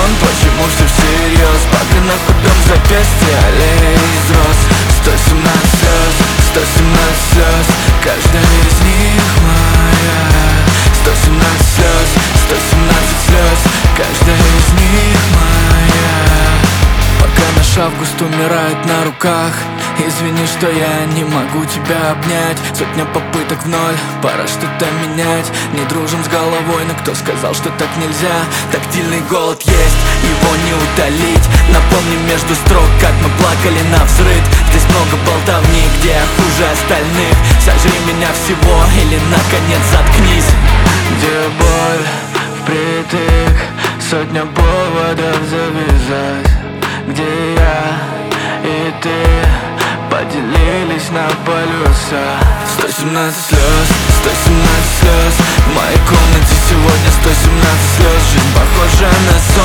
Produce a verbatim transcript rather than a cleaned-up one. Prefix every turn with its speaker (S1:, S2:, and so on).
S1: сон, почему все всерьез? Пока на худом запястье аллея из роз. Сто семнадцать слез, сто семнадцать слез, каждая из них моя. Сто семнадцать слез, сто семнадцать слез, каждая из них моя. Пока наш август умирает на руках, извини, что я не могу тебя обнять. Сотня попыток в ноль, пора что-то менять. Не дружим с головой, но кто сказал, что так нельзя? Тактильный голод есть, его не утолить. Напомни между строк, как мы плакали навзрыд. Здесь много болтовни, где я хуже остальных. Сожри меня всего или наконец заткнись. Где боль впритык, сотня поводов завязать. Где я и ты поделились на полюса. Сто семнадцать слез, сто семнадцать слез, в моей комнате сегодня сто семнадцать слез. Жизнь похожа на сон,